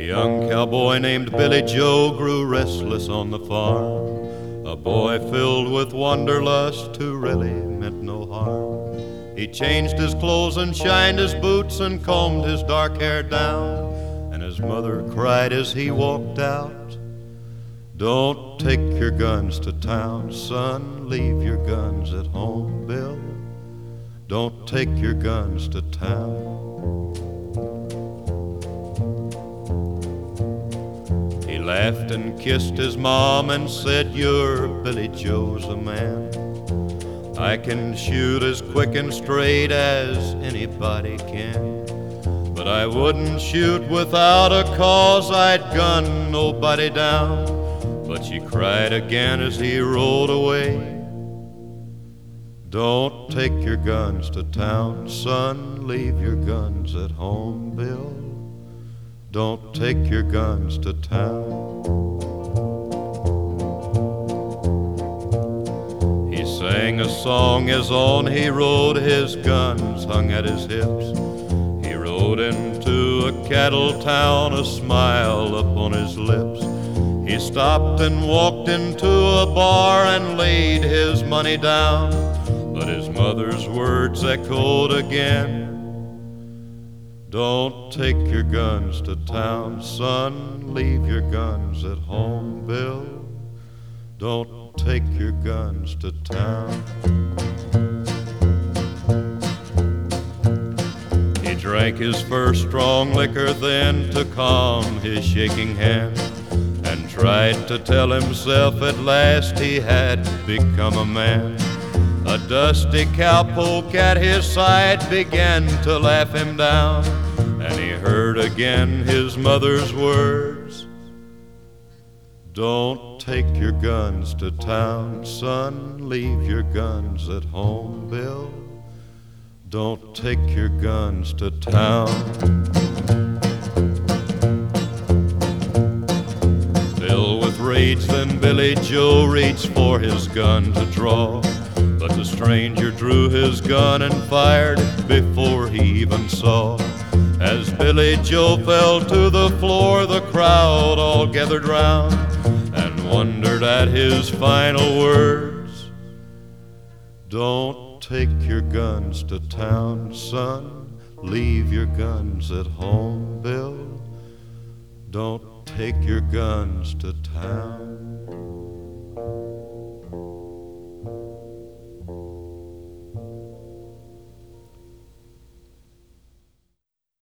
young cowboy named Billy Joe grew restless on the farm, a boy filled with wanderlust who really meant no harm. He changed his clothes and shined his boots and combed his dark hair down, and his mother cried as he walked out, "Don't take your guns to town, son, leave your guns at home, Bill. Don't take your guns to town." He laughed and kissed his mom and said, "Your Billy Joe's a man. I can shoot as quick and straight as anybody can, but I wouldn't shoot without a cause, I'd gun nobody down." But she cried again as he rode away, "Don't take your guns to town, son, leave your guns at home, Bill. Don't take your guns to town." He sang a song as on he rode, his guns hung at his hips. He rode into a cattle town, a smile upon his lips. He stopped and walked into a bar and laid his money down, but his mother's words echoed again, "Don't take your guns to town, son, leave your guns at home, Bill. Don't take your guns to town." He drank his first strong liquor then to calm his shaking hand, and tried to tell himself at last he had become a man. A dusty cowpoke at his side began to laugh him down, and he heard again his mother's words, "Don't take your guns to town, son, leave your guns at home, Bill. Don't take your guns to town." Filled with rage, then Billy Joe reached for his gun to draw, but the stranger drew his gun and fired before he even saw. As Billy Joe fell to the floor, the crowd all gathered round and wondered at his final words, "Don't take your guns to town, son, leave your guns at home, Bill. Don't take your guns to town."